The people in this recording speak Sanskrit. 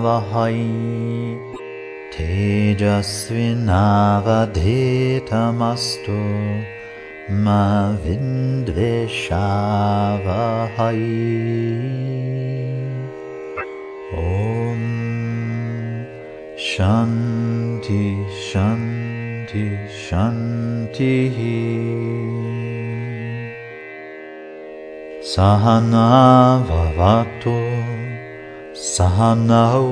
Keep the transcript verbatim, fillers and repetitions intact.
Vahai Tejasvinavadhetamastu Ma Vindvishavahai. Om Shanti Shanti Shanti. Sahana Vavatu Sahana